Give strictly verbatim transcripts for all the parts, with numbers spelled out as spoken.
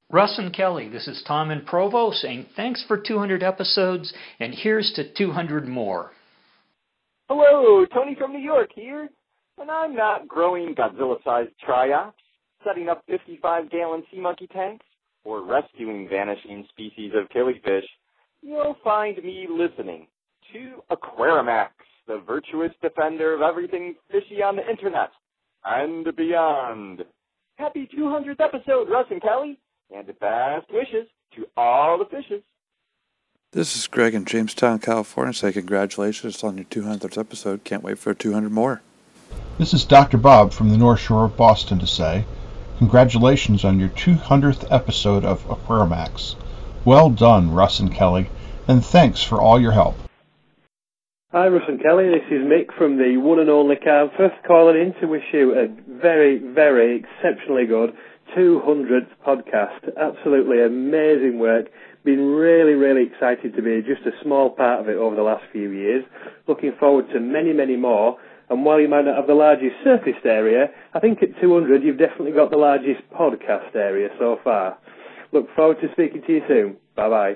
Russ and Kelly, this is Tom in Provo saying thanks for two hundred episodes, and here's to two hundred more. Hello, Tony from New York here, and I'm not growing Godzilla-sized triops, setting up fifty-five gallon sea monkey tanks, or rescuing vanishing species of killifish. You'll find me listening to Aquarimax, the virtuous defender of everything fishy on the internet and beyond. Happy two hundredth episode, Russ and Kelly, and best wishes to all the fishes. This is Greg in Jamestown, California. Say congratulations on your two hundredth episode. Can't wait for two hundred more. This is Doctor Bob from the North Shore of Boston to say, congratulations on your two hundredth episode of Aquarimax. Well done, Russ and Kelly, and thanks for all your help. Hi, Russ and Kelly. This is Mick from the one and only Carnforth, calling in to wish you a very, very exceptionally good two hundredth podcast. Absolutely amazing work. Been really, really excited to be just a small part of it over the last few years. Looking forward to many, many more. And while you might not have the largest surface area, I think at two hundred you've definitely got the largest podcast area so far. Look forward to speaking to you soon. Bye-bye.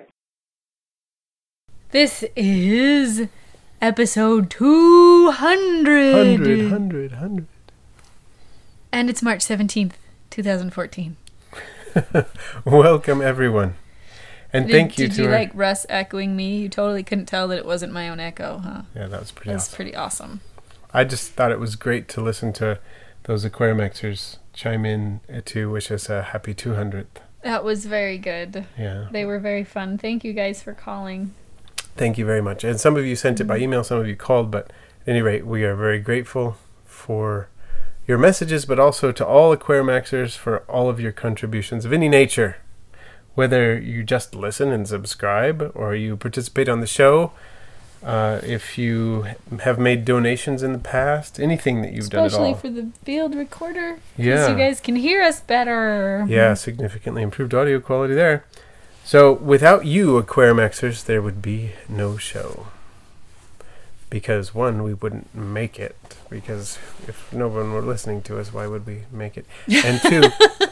This is episode two hundred. one hundred, one hundred, one hundred. And it's March seventeenth, twenty fourteen. Welcome, everyone. And did, thank you did to you our... like Russ echoing me? You totally couldn't tell that it wasn't my own echo, huh? Yeah, that was pretty That's awesome. pretty awesome. I just thought it was great to listen to those Aquarimaxers chime in to wish us a happy two hundredth. That was very good. Yeah. They were very fun. Thank you guys for calling. Thank you very much. And some of you sent it by email, some of you called, but at any rate, we are very grateful for your messages, but also to all Aquarimaxers for all of your contributions of any nature. Whether you just listen and subscribe, or you participate on the show, uh, if you have made donations in the past, anything that you've done at all. Especially for the field recorder. Yeah. So you guys can hear us better. Yeah, significantly improved audio quality there. So without you, Aquarimaxers, there would be no show. Because one, we wouldn't make it. Because if no one were listening to us, why would we make it? And two...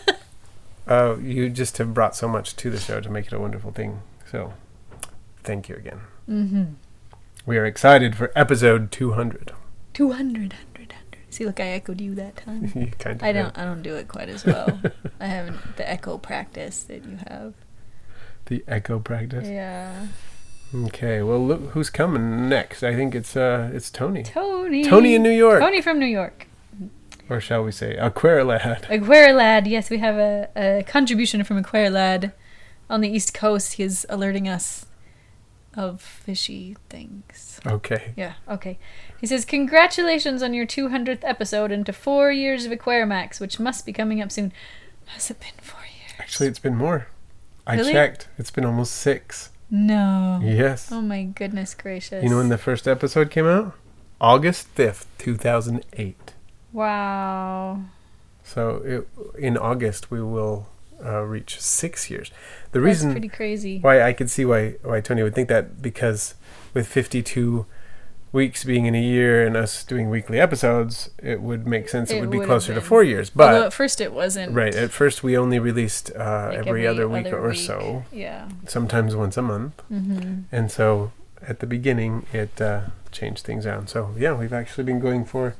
Uh, you just have brought so much to the show to make it a wonderful thing. So, thank you again. Mm-hmm. We are excited for episode two hundred. two hundred, one hundred, one hundred. See, look, I echoed you that time. You kind of I don't. I don't do it quite as well. I haven't the echo practice that you have. The echo practice. Yeah. Okay. Well, look who's coming next. I think it's uh, it's Tony. Tony. Tony in New York. Tony from New York. Or shall we say Aquarilad? Aquarilad, yes, we have a, a contribution from Aquarilad on the East Coast. He's alerting us of fishy things. Okay. Yeah, okay. He says, congratulations on your two hundredth episode and to four years of Aquarimax, which must be coming up soon. Has it been four years? Actually, it's been more. I Really? checked. It's been almost six. No. Yes. Oh my goodness gracious. You know when the first episode came out? August fifth, two thousand eight. Wow. So it, in August we will uh, reach six years. The That's reason pretty crazy. why I could see why why Tony would think that, because with fifty-two weeks being in a year and us doing weekly episodes, it would make sense. It, It would be would closer have to been. four years. But Although at first it wasn't. right at first we only released uh, like every, other week or week. so. Yeah. Sometimes once a month. Mm-hmm. And so at the beginning it uh, changed things down. So yeah, we've actually been going for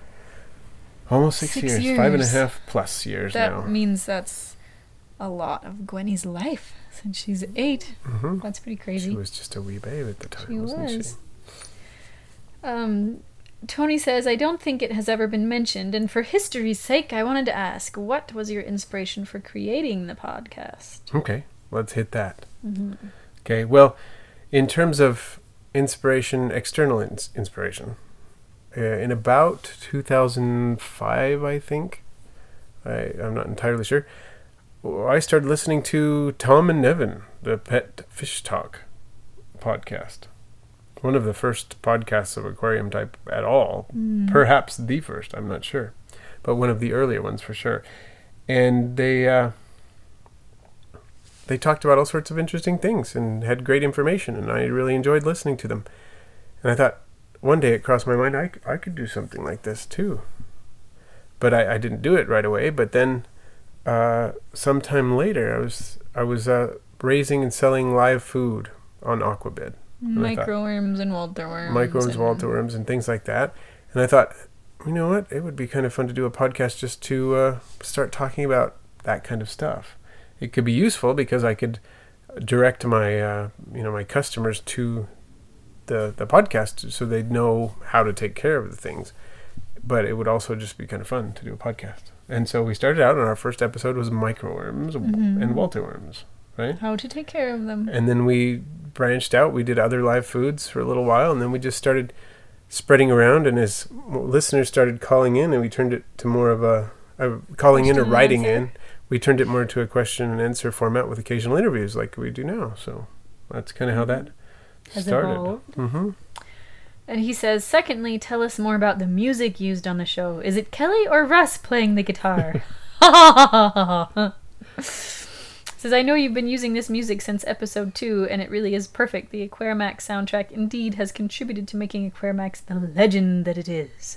almost six, Six years. years. Five and a half plus years That now. means that's a lot of Gwenny's life since she's eight. Mm-hmm. That's pretty crazy. She was just a wee babe at the time, She wasn't was. she? Um, Tony says, I don't think it has ever been mentioned, and for history's sake, I wanted to ask, what was your inspiration for creating the podcast? Okay, let's hit that. Mm-hmm. Okay, well, in terms of inspiration, external ins- inspiration, uh, in about two thousand five, I think, I, I'm not entirely sure, I started listening to Tom and Nevin, the Pet Fish Talk podcast. One of the first podcasts of aquarium type at all. Mm. Perhaps the first, I'm not sure. But one of the earlier ones for sure. And they uh, they talked about all sorts of interesting things and had great information, and I really enjoyed listening to them. And I thought, one day it crossed my mind, I, I could do something like this too. But I, I didn't do it right away, but then uh, sometime later, I was I was uh, raising and selling live food on Aquabid. Microworms and Walter worms. Microworms, and... Walter worms, and things like that. And I thought, you know what? It would be kind of fun to do a podcast just to uh, start talking about that kind of stuff. It could be useful because I could direct my uh, you know my customers to the the podcast so they'd know how to take care of the things. But it would also just be kind of fun to do a podcast. And so we started out, and our first episode was microworms mm-hmm. and Walter worms, right? How to take care of them. And then we branched out. We did other live foods for a little while, and then we just started spreading around. And as listeners started calling in, and we turned it to more of a, a calling question in or writing answer. in, we turned it more to a question and answer format with occasional interviews like we do now. So that's kind of how that Has started. Evolved. Mm-hmm. And he says, secondly, tell us more about the music used on the show. Is it Kelly or Russ playing the guitar? Says, I know you've been using this music since episode two, and it really is perfect. The Aquarimax soundtrack indeed has contributed to making Aquarimax the legend that it is.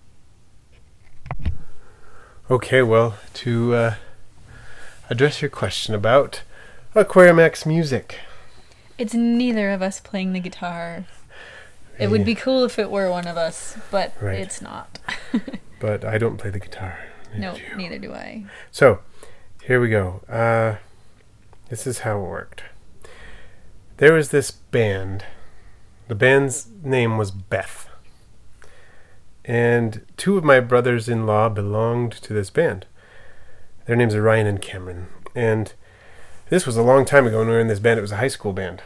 Okay, well, to uh, address your question about Aquarimax music. It's neither of us playing the guitar. It would be cool if it were one of us, but right. It's not. But I don't play the guitar. No, neither do I. So, here we go. Uh, this is how it worked. There was this band. The band's name was Beth. And two of my brothers-in-law belonged to this band. Their names are Ryan and Cameron. And this was a long time ago when we were in this band. It was a high school band.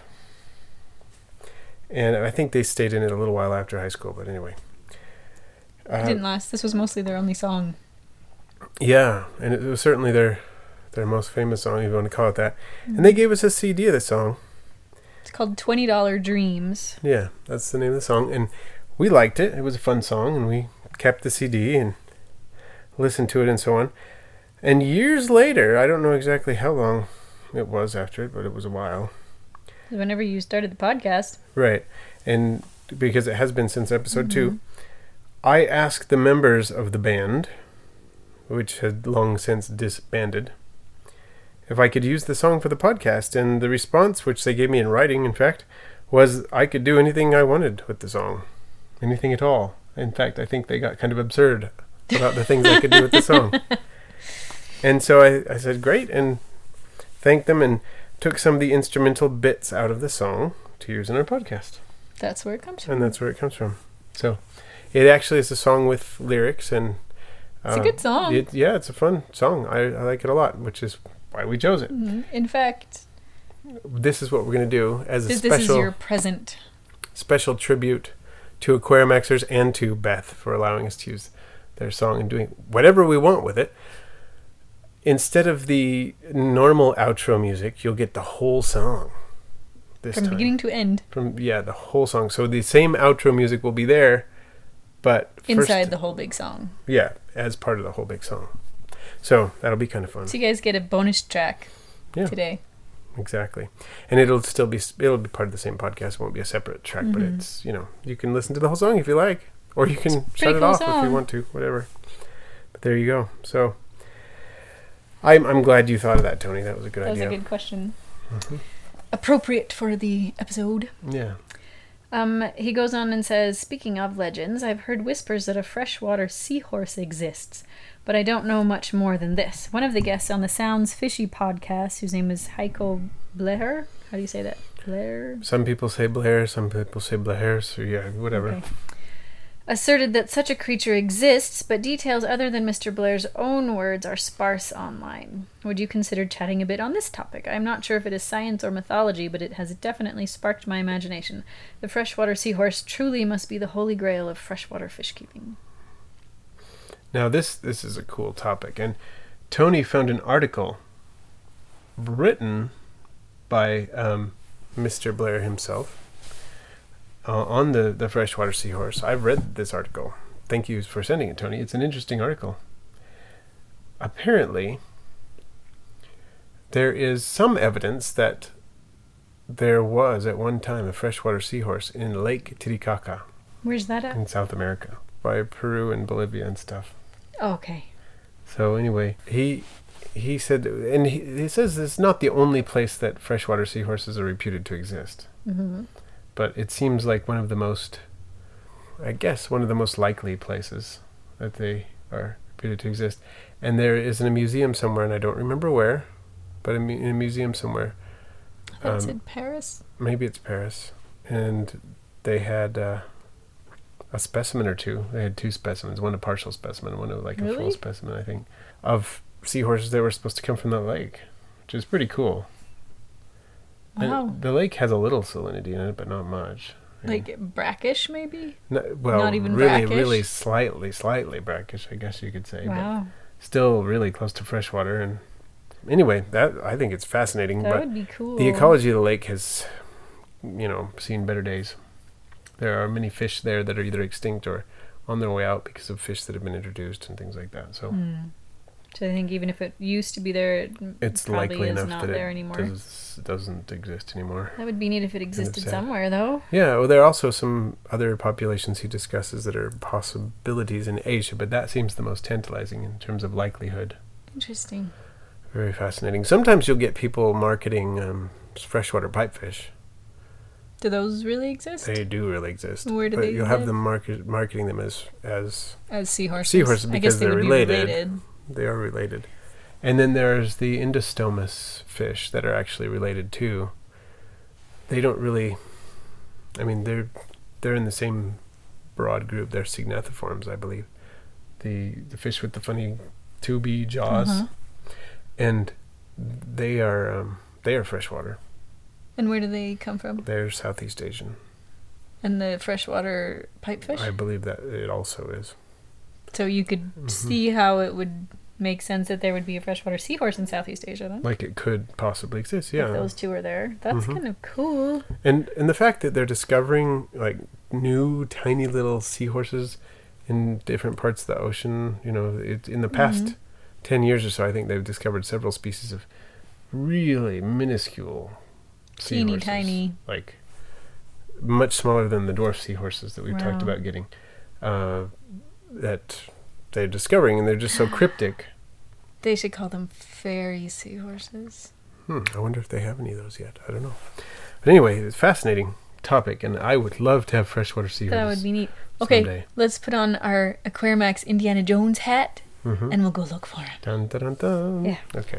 And I think they stayed in it a little while after high school, but anyway. Uh, it didn't last. This was mostly their only song. Yeah, and it was certainly their their most famous song, if you want to call it that. Mm-hmm. And they gave us a C D of the song. It's called twenty dollar Dreams. Yeah, that's the name of the song. And we liked it. It was a fun song, and we kept the C D and listened to it and so on. And years later, I don't know exactly how long it was after it, but it was a while. Whenever you started the podcast. Right. And because it has been since episode mm-hmm. two, I asked the members of the band, which had long since disbanded, if I could use the song for the podcast. And the response, which they gave me in writing, in fact, was I could do anything I wanted with the song. Anything at all. In fact, I think they got kind of absurd about the things I could do with the song. And so I, I said, great, and thanked them and took some of the instrumental bits out of the song to use in our podcast. That's where it comes from. And that's where it comes from. So it actually is a song with lyrics. and uh, It's a good song. It, yeah, it's a fun song. I, I like it a lot, which is why we chose it. Mm-hmm. In fact, this is what we're going to do as a this, special... This is your present. Special tribute to Aquarimaxers and to Beth for allowing us to use their song and doing whatever we want with it. Instead of the normal outro music, you'll get the whole song this From time. beginning to end. From yeah, the whole song. So the same outro music will be there, but inside first, the whole big song. Yeah, as part of the whole big song. So that'll be kind of fun. So you guys get a bonus track yeah, today. Exactly. And it'll still be it'll be part of the same podcast. It won't be a separate track, mm-hmm. but it's, you know, you can listen to the whole song if you like, or you can shut it cool off song. if you want to, whatever. But there you go. So I'm I'm glad you thought of that, Tony. That was a good that idea. That was a good question. Mm-hmm. Appropriate for the episode. Yeah. Um, he goes on and says, speaking of legends, I've heard whispers that a freshwater seahorse exists, but I don't know much more than this. One of the guests on the Sounds Fishy podcast, whose name is Heiko Blair. How do you say that? Blair? Some people say Blair, some people say Blair, so yeah, whatever. Okay. Asserted that such a creature exists, but details other than Mister Blair's own words are sparse online. Would you consider chatting a bit on this topic? I'm not sure if it is science or mythology, but it has definitely sparked my imagination. The freshwater seahorse truly must be the holy grail of freshwater fish keeping. Now this this is a cool topic, and Tony found an article written by um, Mister Blair himself. Uh, on the, the freshwater seahorse. I've read this article. Thank you for sending it, Tony. It's an interesting article. Apparently, there is some evidence that there was at one time a freshwater seahorse in Lake Titicaca. Where's that at? In South America, by Peru and Bolivia and stuff. Oh, okay. So anyway, he he said, and he, he says it's not the only place that freshwater seahorses are reputed to exist. Mm-hmm. But it seems like one of the most, I guess, one of the most likely places that they are reputed to exist. And there is in a museum somewhere, and I don't remember where, but in a museum somewhere. That's um, in Paris? Maybe it's Paris. And they had uh, a specimen or two. They had two specimens, one a partial specimen, one a, like Really? a full specimen, I think, of seahorses that were supposed to come from that lake, which is pretty cool. Wow. And the lake has a little salinity in it, but not much. Yeah. Like brackish, maybe? No, well, not even really, brackish? really slightly, slightly brackish, I guess you could say. Wow. But still really close to freshwater. And anyway, that I think it's fascinating. That but would be cool. the ecology of the lake has, you know, seen better days. There are many fish there that are either extinct or on their way out because of fish that have been introduced and things like that. So, Hmm. So I think even if it used to be there, it it's probably likely is enough not that there it anymore. does, doesn't exist anymore. That would be neat if it existed sad. somewhere, though. Yeah, well, there are also some other populations he discusses that are possibilities in Asia, but that seems the most tantalizing in terms of likelihood. Interesting. Very fascinating. Sometimes you'll get people marketing um, freshwater pipefish. Do those really exist? They do really exist. Where do but they you'll have live? them market, marketing them as as As seahorses. seahorses I because guess they they're would related. be related. They are related. And then there's the Indostomus fish that are actually related too. They don't really, I mean, they're they're in the same broad group. They're Signathiforms, I believe. The the fish with the funny tubey jaws. Uh-huh. And they are um, they are freshwater. And where do they come from? They're Southeast Asian. And the freshwater pipefish? I believe that it also is. So you could Mm-hmm. see how it would make sense that there would be a freshwater seahorse in Southeast Asia, then? Like it could possibly exist, yeah. If those two are there. That's Mhm. kind of cool. And and the fact that they're discovering like new tiny little seahorses in different parts of the ocean, you know, it, in the past Mhm. ten years or so, I think they've discovered several species of really minuscule Teeny seahorses. tiny. Like much smaller than the dwarf seahorses that we've talked Wow. about getting. Uh, that they're discovering, and they're just so cryptic. They should call them fairy seahorses. Hmm, I wonder if they have any of those yet. I don't know. But anyway, it's a fascinating topic, and I would love to have freshwater seahorses. That would be neat. Okay, someday. let's put on our Aquarimax Indiana Jones hat, Mhm. and we'll go look for it. Dun, dun, dun, dun. Yeah. Okay.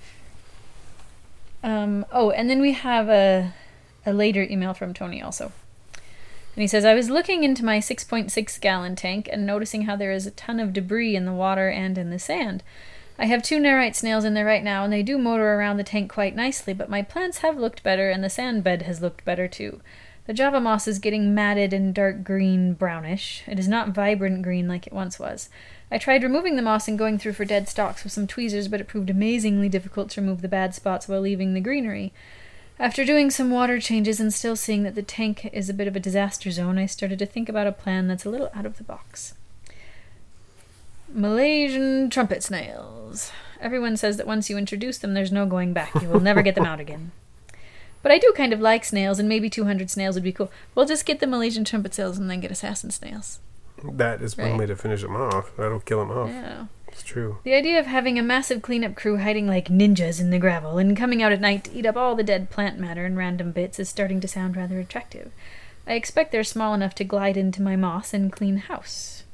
Um, oh, and then we have a, a later email from Tony also. And he says, I was looking into my six point six gallon tank and noticing how there is a ton of debris in the water and in the sand. I have two Nerite snails in there right now, and they do motor around the tank quite nicely, but my plants have looked better, and the sand bed has looked better too. The Java moss is getting matted and dark green brownish. It is not vibrant green like it once was. I tried removing the moss and going through for dead stalks with some tweezers, but it proved amazingly difficult to remove the bad spots while leaving the greenery. After doing some water changes and still seeing that the tank is a bit of a disaster zone, I started to think about a plan that's a little out of the box. Malaysian trumpet snails. Everyone says that once you introduce them, there's no going back. You will never get them out again. But I do kind of like snails, and maybe two hundred snails would be cool. We'll just get the Malaysian trumpet snails and then get assassin snails. That is one Right. way to finish them off. That'll kill them off. Yeah. It's true. The idea of having a massive cleanup crew hiding like ninjas in the gravel and coming out at night to eat up all the dead plant matter and random bits is starting to sound rather attractive. I expect they're small enough to glide into my moss and clean house.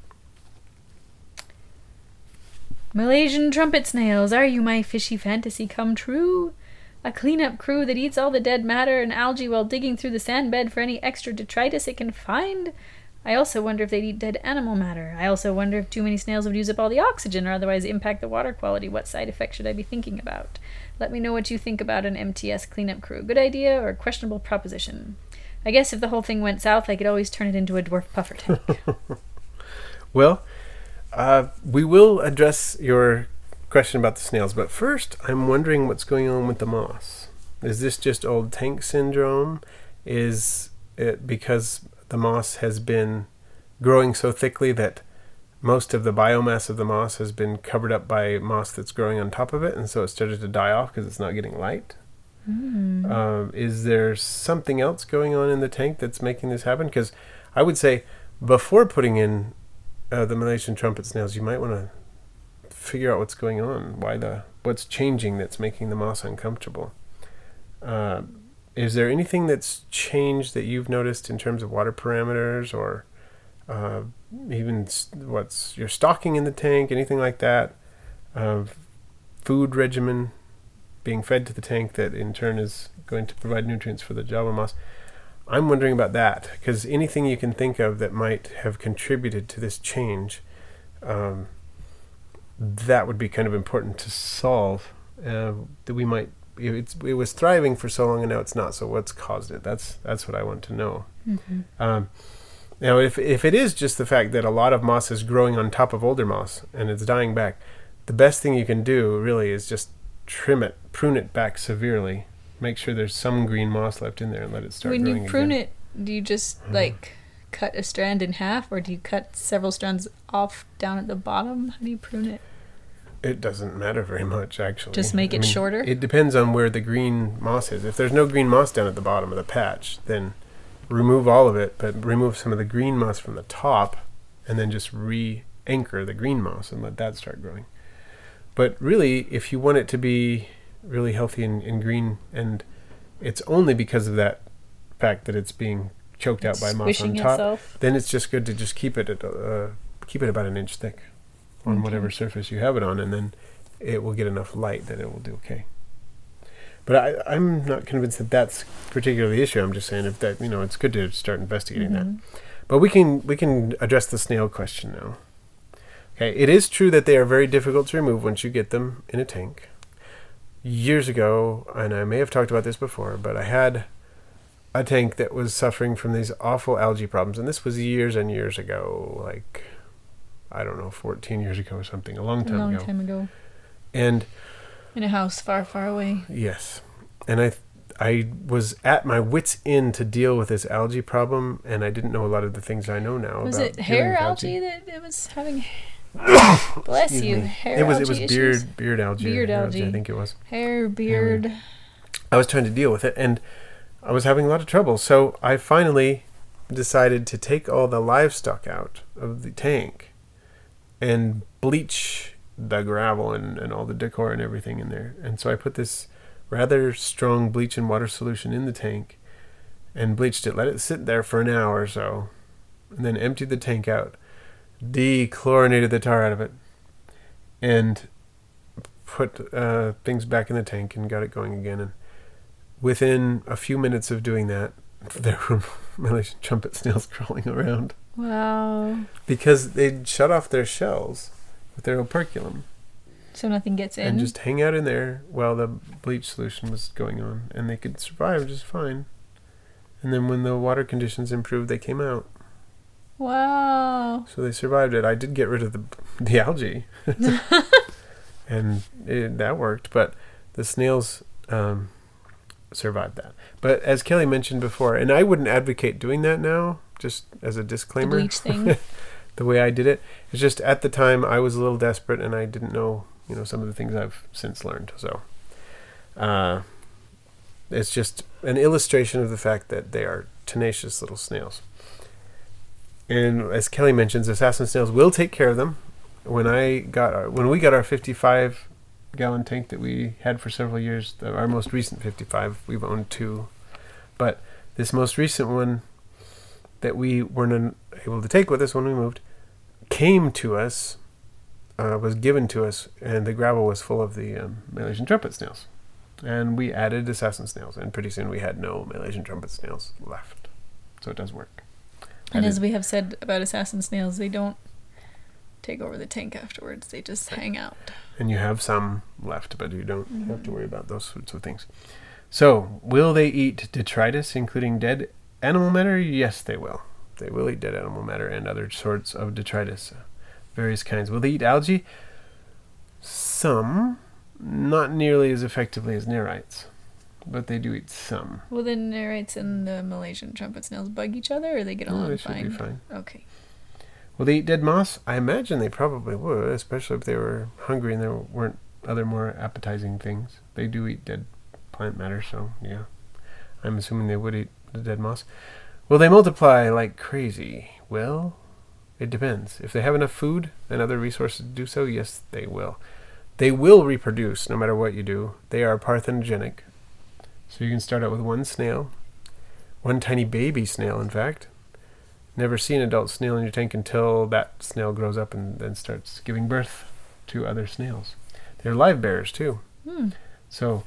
Malaysian trumpet snails, are you my fishy fantasy come true? A cleanup crew that eats all the dead matter and algae while digging through the sand bed for any extra detritus it can find? I also wonder if they'd eat dead animal matter. I also wonder if too many snails would use up all the oxygen or otherwise impact the water quality. What side effects should I be thinking about? Let me know what you think about an M T S cleanup crew. Good idea or questionable proposition? I guess if the whole thing went south, I could always turn it into a dwarf puffer tank. Well, uh, we will address your question about the snails, but first, I'm wondering what's going on with the moss. Is this just old tank syndrome? Is it because the moss has been growing so thickly that most of the biomass of the moss has been covered up by moss that's growing on top of it, and so it started to die off because it's not getting light? Mm. Um, is there something else going on in the tank that's making this happen? Because I would say before putting in uh, the Malaysian trumpet snails, you might want to figure out what's going on, why the what's changing that's making the moss uncomfortable. Uh, is there anything that's changed that you've noticed in terms of water parameters, or uh, even what's your stocking in the tank, anything like that? Uh, food regimen being fed to the tank that in turn is going to provide nutrients for the Java moss. I'm wondering about that, because anything you can think of that might have contributed to this change, um, that would be kind of important to solve. Uh, that we might, it's, it was thriving for so long and now it's not. So what's caused it? That's that's what I want to know. Mm-hmm. Um, now, if if it is just the fact that a lot of moss is growing on top of older moss and it's dying back, the best thing you can do really is just trim it, prune it back severely. Make sure there's some green moss left in there and let it start when growing again. you prune it, do you just mm. like cut a strand in half, or do you cut several strands off down at the bottom? How do you prune it? It doesn't matter very much, actually. Just make it I mean, shorter? It depends on where the green moss is. If there's no green moss down at the bottom of the patch, then remove all of it, but remove some of the green moss from the top, and then just re-anchor the green moss and let that start growing. But really, if you want it to be really healthy and, and green, and it's only because of that fact that it's being choked it's out by moss on top, itself. Then it's just good to just keep it at uh, keep it about an inch thick on okay. whatever surface you have it on, and then it will get enough light that it will do okay. But I, I'm not convinced that that's particularly the issue. I'm just saying if that, you know, it's good to start investigating mm-hmm. that. But we can we can address the snail question now. Okay, it is true that they are very difficult to remove once you get them in a tank. Years ago, and I may have talked about this before, but I had a tank that was suffering from these awful algae problems, and this was years and years ago, like, I don't know, fourteen years ago or something, a long time ago. A long ago. time ago. And in a house far, far away. Yes. And I I was at my wit's end to deal with this algae problem, and I didn't know a lot of the things I know now. Was about it hair algae. algae that it was having... Bless you. Me. Hair it was algae it was issues? beard beard algae. Beard hair algae. I think it was. Hair, beard. And I was trying to deal with it, and I was having a lot of trouble. So I finally decided to take all the livestock out of the tank and bleach the gravel and, and all the decor and everything in there. And so I put this rather strong bleach and water solution in the tank and bleached it, let it sit there for an hour or so, and then emptied the tank out, dechlorinated the tar out of it, and put uh, things back in the tank and got it going again. And within a few minutes of doing that, there were Malaysian trumpet snails crawling around. Wow. Because they'd shut off their shells with their operculum. So nothing gets in? And just hang out in there while the bleach solution was going on. And they could survive just fine. And then when the water conditions improved, they came out. Wow. So they survived it. I did get rid of the the algae. And it, that worked. But the snails um, survived that. But as Kelly mentioned before, and I wouldn't advocate doing that now, just as a disclaimer. The bleach thing. The way I did it. It's just at the time I was a little desperate and I didn't know, you know, some of the things I've since learned. So uh, it's just an illustration of the fact that they are tenacious little snails. And as Kelly mentions, assassin snails will take care of them. When I got our, when we got our fifty-five gallon tank that we had for several years, the, our most recent fifty-five, we've owned two, but this most recent one that we weren't able to take with us when we moved came to us, uh, was given to us, and the gravel was full of the um, Malaysian trumpet snails. And we added assassin snails, and pretty soon we had no Malaysian trumpet snails left. So it does work. And I as did. we have said about assassin snails, they don't take over the tank afterwards. They just hang out. And you have some left, but you don't mm-hmm. have to worry about those sorts of things. So, will they eat detritus, including dead animal matter? Yes, they will. They will eat dead animal matter and other sorts of detritus, uh, various kinds. Will they eat algae? Some, not nearly as effectively as nerites, but they do eat some. Will the nerites and the Malaysian trumpet snails bug each other, or they get No, along they fine? should be fine. Okay. Will they eat dead moss? I imagine they probably would, especially if they were hungry and there weren't other more appetizing things. They do eat dead plant matter, so yeah. I'm assuming they would eat the dead moss. Will they multiply like crazy? Well, It depends. If they have enough food and other resources to do so, yes, they will. They will reproduce no matter what you do. They are parthenogenic. So you can start out with one snail, one tiny baby snail, in fact. Never see an adult snail in your tank until that snail grows up and then starts giving birth to other snails. They're live bearers, too. Hmm. So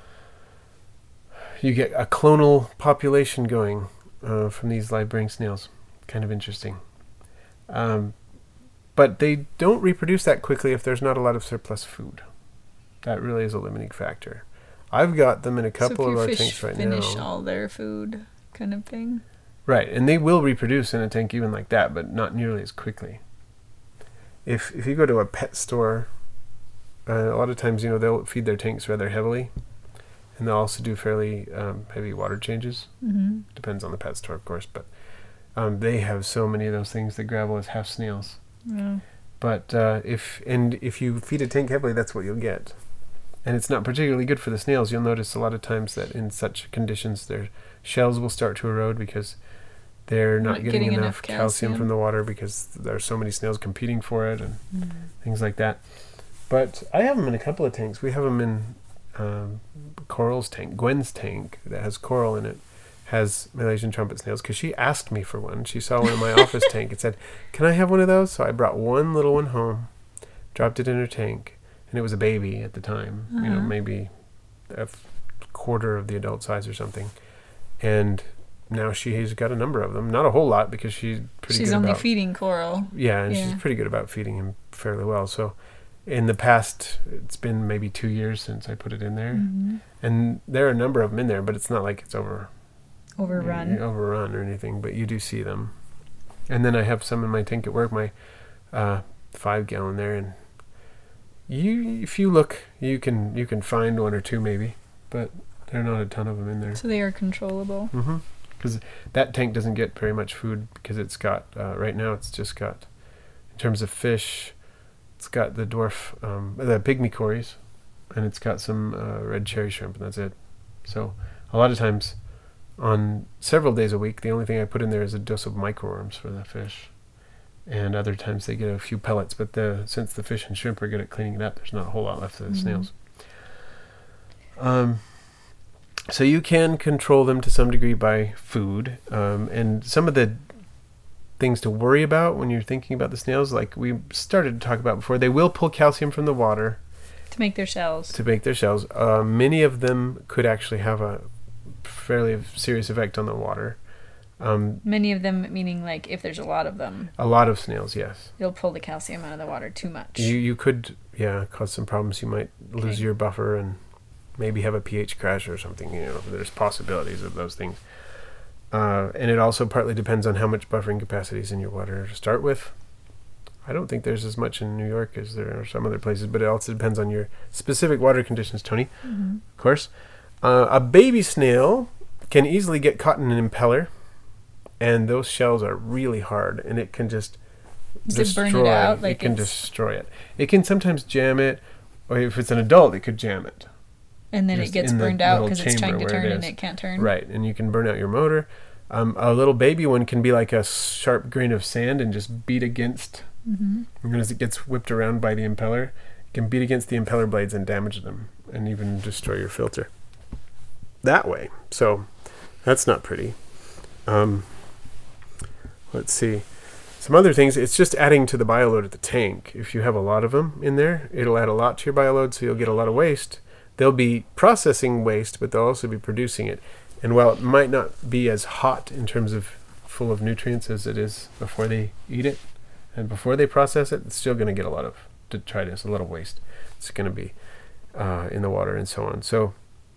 you get a clonal population going uh, from these live-bearing snails. Kind of interesting. Um, but they don't reproduce that quickly if there's not a lot of surplus food. That really is a limiting factor. I've got them in a couple so if of your our fish tanks right finish now. all their food, kind of thing. Right, and they will reproduce in a tank even like that, but not nearly as quickly. If if you go to a pet store, uh, a lot of times, you know, they'll feed their tanks rather heavily, and they'll also do fairly um, heavy water changes. Mm-hmm. Depends on the pet store, of course, but um, they have so many of those things that gravel as half snails. Yeah. But uh, if and if you feed a tank heavily, that's what you'll get. And it's not particularly good for the snails. You'll notice a lot of times that in such conditions, their shells will start to erode because they're not, Not getting, getting enough, enough calcium. calcium. from the water because there are so many snails competing for it and Mm. things like that. But I have them in a couple of tanks. We have them in um, Coral's tank. Gwen's tank that has coral in it has Malaysian trumpet snails because she asked me for one. She saw one in my office tank and said, "Can I have one of those?" So I brought one little one home, dropped it in her tank, and it was a baby at the time, uh-huh. you know, maybe a f- quarter of the adult size or something. And now she has got a number of them. Not a whole lot because she's pretty She's good only about... feeding coral. Yeah, and Yeah. she's pretty good about feeding him fairly well. So in the past, it's been maybe two years since I put it in there. Mm-hmm. And there are a number of them in there, but it's not like it's over... Overrun. you know, overrun or anything, but you do see them. And then I have some in my tank at work, my uh, five gallon there, and you, if you look, you can you can find one or two maybe, but there are not a ton of them in there. So they are controllable. Mm-hmm. Because that tank doesn't get very much food because it's got uh, right now it's just got, in terms of fish, it's got the dwarf, um, the pygmy cories, and it's got some uh, red cherry shrimp, and that's it. So a lot of times, on several days a week, the only thing I put in there is a dose of microworms for the fish. And other times they get a few pellets, but the, since the fish and shrimp are good at cleaning it up, there's not a whole lot left of the mm-hmm. snails. Um, so you can control them to some degree by food. Um, and some of the things to worry about when you're thinking about the snails, like we started to talk about before, they will pull calcium from the water. To make their shells. To make their shells. Uh, many of them could actually have a fairly serious effect on the water. Um, Many of them, meaning like if there's a lot of them. A lot of snails, yes. It'll pull the calcium out of the water too much. You you could, yeah, cause some problems. You might okay. lose your buffer and maybe have a pH crash or something. You know, there's possibilities of those things. Uh, and it also partly depends on how much buffering capacity is in your water to start with. I don't think there's as much in New York as there are some other places, but it also depends on your specific water conditions, Tony, mm-hmm. of course. Uh, a baby snail can easily get caught in an impeller, and those shells are really hard, and it can just Does destroy it burn it out? Like it can it's... destroy it. It can sometimes jam it, or if it's an adult, it could jam it. And then just it gets in the burned out little because it's trying to chamber where turn it and is. it can't turn. Right, and you can burn out your motor. Um, a little baby one can be like a sharp grain of sand and just beat against. Mm-hmm. And as it gets whipped around by the impeller, it can beat against the impeller blades and damage them, and even destroy your filter. That way. So that's not pretty. Um, let's see. Some other things, it's just adding to the bioload at the tank. If you have a lot of them in there, it'll add a lot to your bioload, so you'll get a lot of waste. They'll be processing waste, but they'll also be producing it. And while it might not be as hot in terms of full of nutrients as it is before they eat it, and before they process it, it's still going to get a lot of detritus, a lot of waste. It's going to be uh, in the water and so on. So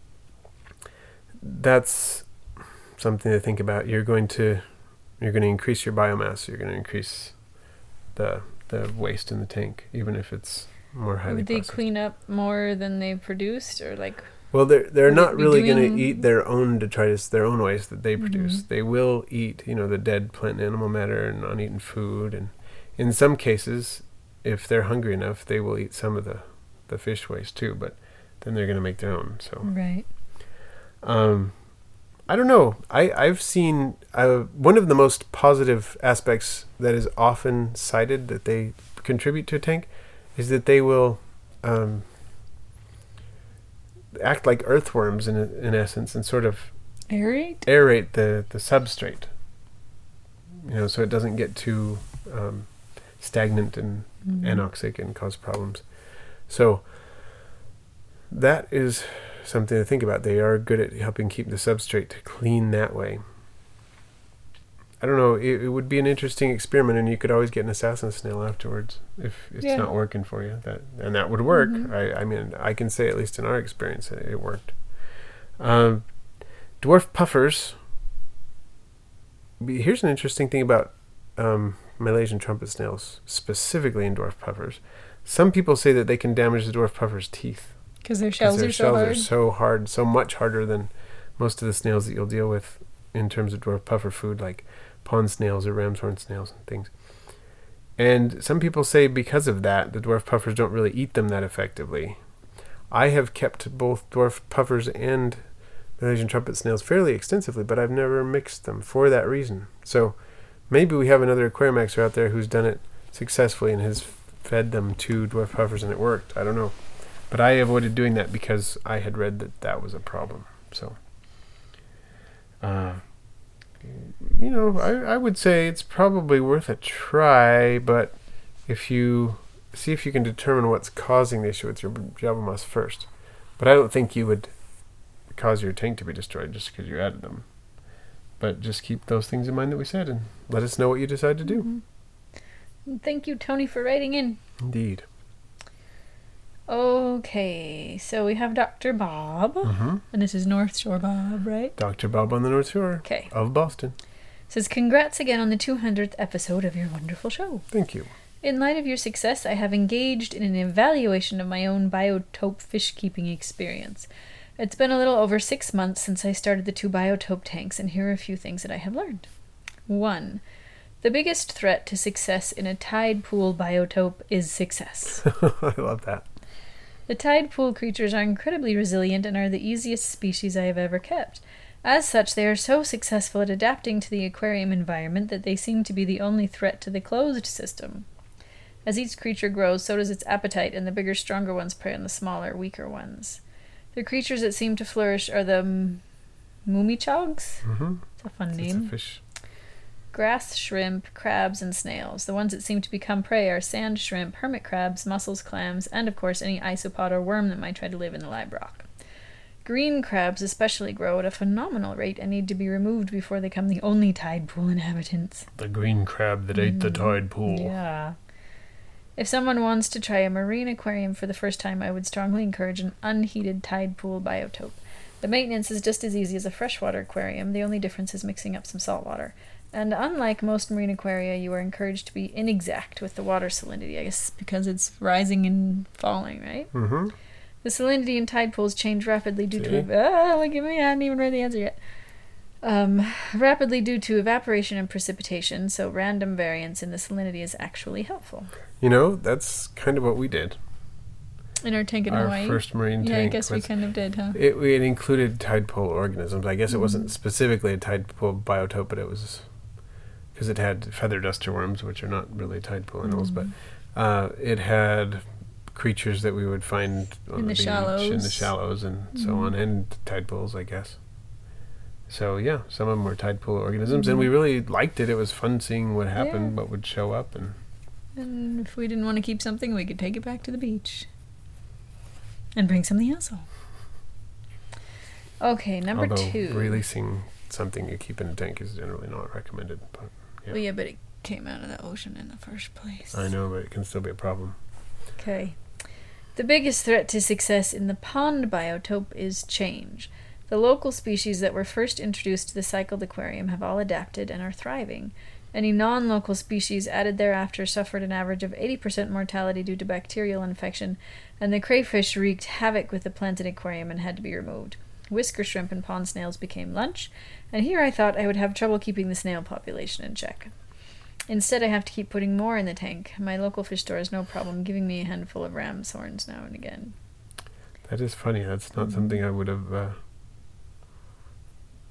that's something to think about. You're going to you're going to increase your biomass. You're going to increase the the waste in the tank, even if it's more highly Would they processed. clean up more than they produced, or like? Well, they're they're Would not it be really doing- going to eat their own detritus, their own waste that they produce. Mhm. They will eat, you know, the dead plant and animal matter and uneaten food, and in some cases, if they're hungry enough, they will eat some of the, the fish waste too. But then they're going to make their own. So. Right. Um, I don't know. I, I've seen uh, one of the most positive aspects that is often cited that they contribute to a tank is that they will um, act like earthworms in in essence and sort of Aerate? aerate the, the substrate. You know, so it doesn't get too um, stagnant and mm-hmm. anoxic and cause problems. So that is something to think about. They are good at helping keep the substrate clean that way. I don't know, it, it would be an interesting experiment, and you could always get an assassin snail afterwards if it's yeah. not working for you. That and that would work. Mm-hmm. I, I mean, I can say, at least in our experience, it, it worked. Um, dwarf puffers. Here's an interesting thing about um, Malaysian trumpet snails, specifically in dwarf puffers. Some people say that they can damage the dwarf puffer's teeth. Because their shells, their are, shells so hard. are so hard, so much harder than most of the snails that you'll deal with in terms of dwarf puffer food, like pond snails or ram's horn snails and things. And some people say because of that, the dwarf puffers don't really eat them that effectively. I have kept both dwarf puffers and Malaysian trumpet snails fairly extensively, but I've never mixed them for that reason. So maybe we have another aquariumaxer out there who's done it successfully and has fed them to dwarf puffers and it worked. I don't know. But I avoided doing that because I had read that that was a problem. So, uh, you know, I, I would say it's probably worth a try, but if you see if you can determine what's causing the issue with your Java moss first. But I don't think you would cause your tank to be destroyed just because you added them. But just keep those things in mind that we said and let us know what you decide to do. Mm-hmm. Thank you, Tony, for writing in. Indeed. Okay, so we have Doctor Bob, mm-hmm. and this is North Shore Bob, right? Doctor Bob on the North Shore okay. of Boston. Says, congrats again on the two hundredth episode of your wonderful show. Thank you. In light of your success, I have engaged in an evaluation of my own biotope fish keeping experience. It's been a little over six months since I started the two biotope tanks, and here are a few things that I have learned. One, the biggest threat to success in a tide pool biotope is success. I love that. The tide pool creatures are incredibly resilient and are the easiest species I have ever kept. As such, they are so successful at adapting to the aquarium environment that they seem to be the only threat to the closed system. As each creature grows, so does its appetite, and the bigger, stronger ones prey on the smaller, weaker ones. The creatures that seem to flourish are the m- mumichogs. Mm-hmm. It's a fun it's name. A fish. Grass shrimp, crabs, and snails. The ones that seem to become prey are sand shrimp, hermit crabs, mussels, clams, and of course any isopod or worm that might try to live in the live rock. Green crabs especially grow at a phenomenal rate and need to be removed before they become the only tide pool inhabitants. The green crab that mm. ate the tide pool. Yeah. If someone wants to try a marine aquarium for the first time, I would strongly encourage an unheated tide pool biotope. The maintenance is just as easy as a freshwater aquarium. The only difference is mixing up some salt water. And unlike most marine aquaria, you are encouraged to be inexact with the water salinity, I guess, because it's rising and falling, right? Mm-hmm. The salinity in tide pools change rapidly due See? to... Ah, look at me, I hadn't even read the answer yet. Um, rapidly due to evaporation and precipitation, so random variance in the salinity is actually helpful. You know, that's kind of what we did. In our tank in our Hawaii? Our first marine yeah, tank. Yeah, I guess we kind of did, huh? It, it included tide pool organisms. I guess mm-hmm. it wasn't specifically a tide pool biotope, but it was... because it had feather duster worms, which are not really tide pool animals, mm-hmm. but uh, it had creatures that we would find on in the, the beach, shallows. in the shallows, and mm-hmm. so on, and tide pools, I guess. So yeah, some of them were tide pool organisms, mm-hmm. and we really liked it. It was fun seeing what happened, yeah. what would show up, and and if we didn't want to keep something, we could take it back to the beach and bring something else home. Okay, number Although two. Releasing something you keep in a tank is generally not recommended. But yeah. Well, yeah, but it came out of the ocean in the first place. I know, but it can still be a problem. Okay. The biggest threat to success in the pond biotope is change. The local species that were first introduced to the cycled aquarium have all adapted and are thriving. Any non-local species added thereafter suffered an average of eighty percent mortality due to bacterial infection, and the crayfish wreaked havoc with the planted aquarium and had to be removed. Whisker shrimp and pond snails became lunch, and here I thought I would have trouble keeping the snail population in check. Instead, I have to keep putting more in the tank. My local fish store has no problem giving me a handful of ram's horns now and again. That is funny. That's not mm-hmm. something I would have... Uh,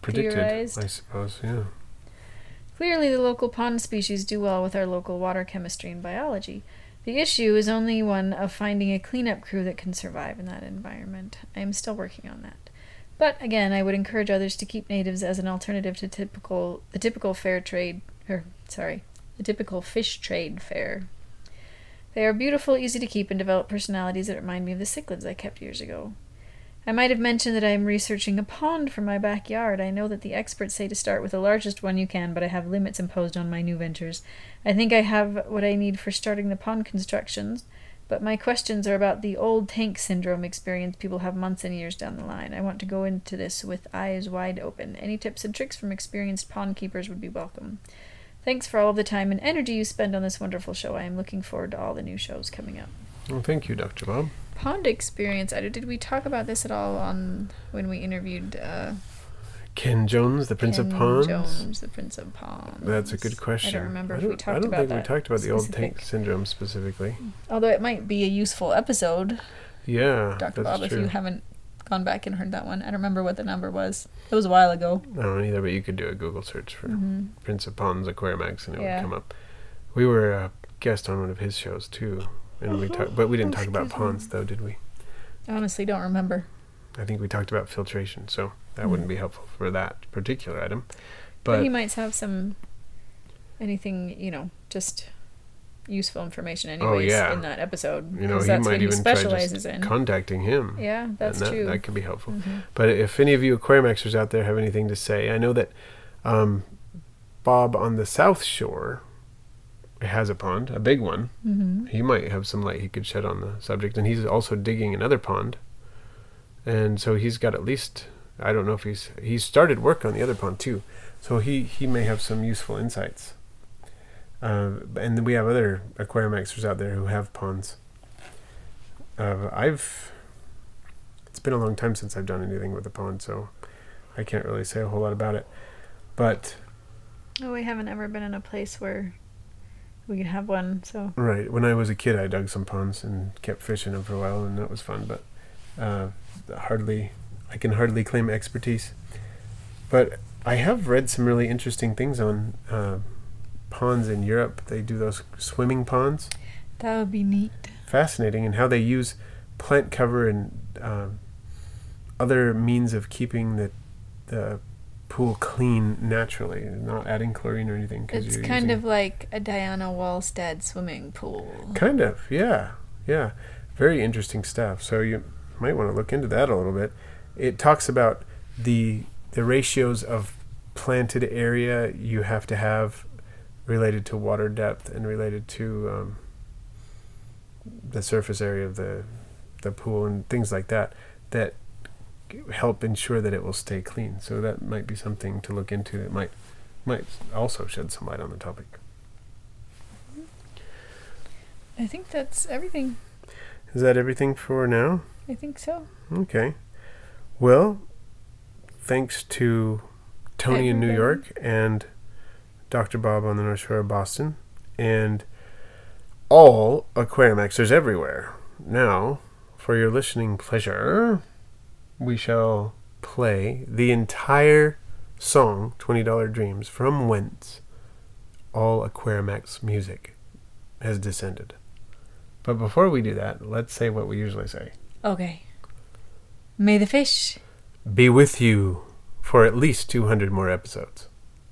predicted, theorized. I suppose, yeah. Clearly, the local pond species do well with our local water chemistry and biology. The issue is only one of finding a cleanup crew that can survive in that environment. I am still working on that. But again, I would encourage others to keep natives as an alternative to typical the typical fair trade, or sorry, the typical fish trade fare. They are beautiful, easy to keep, and develop personalities that remind me of the cichlids I kept years ago. I might have mentioned that I am researching a pond for my backyard. I know that the experts say to start with the largest one you can, but I have limits imposed on my new ventures. I think I have what I need for starting the pond constructions, but my questions are about the old tank syndrome experience people have months and years down the line. I want to go into this with eyes wide open. Any tips and tricks from experienced pond keepers would be welcome. Thanks for all of the time and energy you spend on this wonderful show. I am looking forward to all the new shows coming up. Well, thank you, Doctor Bob. Pond experience. Did we talk about this at all on when we interviewed uh, Ken Jones, the Prince Ken of Ponds? Jones, the Prince of Ponds. That's a good question. I don't remember I if don't, we talked I don't about think that we talked about the old tank specific- syndrome specifically. Although it might be a useful episode, Yeah, Doctor that's Bob, true. if you haven't gone back and heard that one. I don't remember what the number was. It was a while ago. I don't either, but you could do a Google search for Mm-hmm. Prince of Ponds Aquariumax and it Yeah. would come up. We were a guest on one of his shows too, and we talked, but we didn't talk about Excuse me. ponds though, did we? I honestly don't remember. I think we talked about filtration, so that Mm. wouldn't be helpful for that particular item. But, But he might have some anything, you know, just useful information anyways yeah. in that episode. you know, 'cause he that's might what he even try specializes just in. contacting him. Yeah, that's and that, true. That could be helpful. Mhm. But if any of you Aquarimaxers out there have anything to say, I know that um, Bob on the South Shore has a pond, a big one. Mhm. He might have some light he could shed on the subject, and he's also digging another pond. And so he's got at least, I don't know if he's, he's started work on the other pond too. So he, he may have some useful insights. Uh, and then we have other Aquarimaxers out there who have ponds. Uh, I've, it's been a long time since I've done anything with a pond, so I can't really say a whole lot about it. But Oh, we haven't ever been in a place where we could have one, so. right, when I was a kid, I dug some ponds and kept fishing them for a while, and that was fun. But uh, hardly, I can hardly claim expertise. But I have read some really interesting things on uh, ponds in Europe. They do those swimming ponds. That would be neat. Fascinating, and how they use plant cover and uh, other means of keeping the the pool clean naturally, not adding chlorine or anything. 'Cause It's you're kind using- of like a Diana Wallstead swimming pool. Kind of, yeah, yeah. Very interesting stuff. So you might want to look into that a little bit. It talks about the the ratios of planted area you have to have related to water depth and related to um, the surface area of the the pool and things like that that help ensure that it will stay clean. So that might be something to look into. That might might also shed some light on the topic. I think that's everything. Is that everything for now? I think so. Okay. Well, thanks to Tony in New Everybody. York and Doctor Bob on the North Shore of Boston and all Aquarimaxers everywhere. Now, for your listening pleasure, we shall play the entire song, twenty dollar Dreams, from whence all Aquarimax music has descended. But before we do that, let's say what we usually say. Okay. May the fish Be with you for at least two hundred more episodes.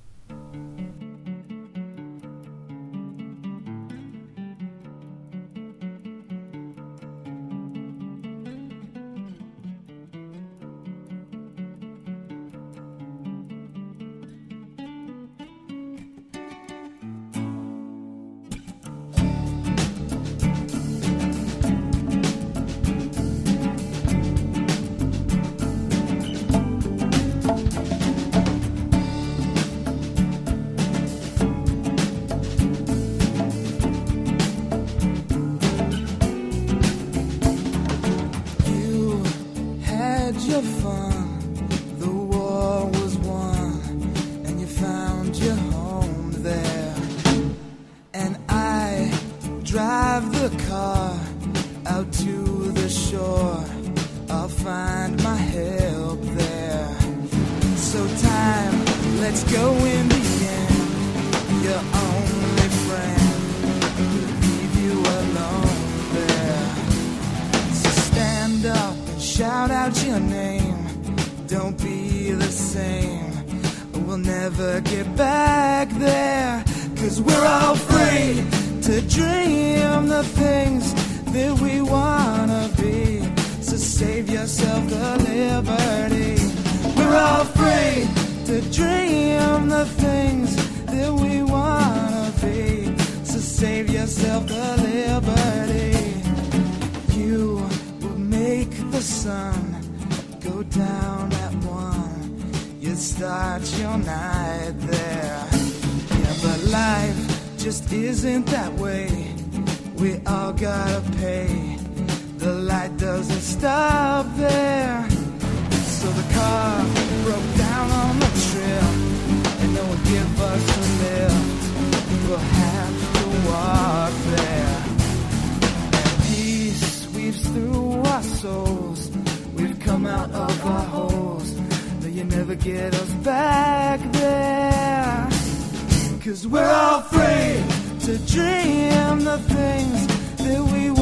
You had your fun, the war was won, and you found your home there. And I drive the car out to the shore, I'll find my help there. So time let's go in the end. Your only friend will leave you alone there. So stand up and shout out your name. Don't be the same, or we'll never get back there. Cause we're all free to dream the things that we wanna be. So save yourself the liberty. We're all free to dream the things that we wanna be. So save yourself the liberty. You will make the sun go down at one. You start your night there. Yeah, but life just isn't that way. We all gotta pay. The light doesn't stop there. So the car broke down on the trail, and no one give us a lift. We'll have to walk there. And peace sweeps through our souls. We've come out of our holes, though you never get us back there. Cause we're all free to dream the things that we want.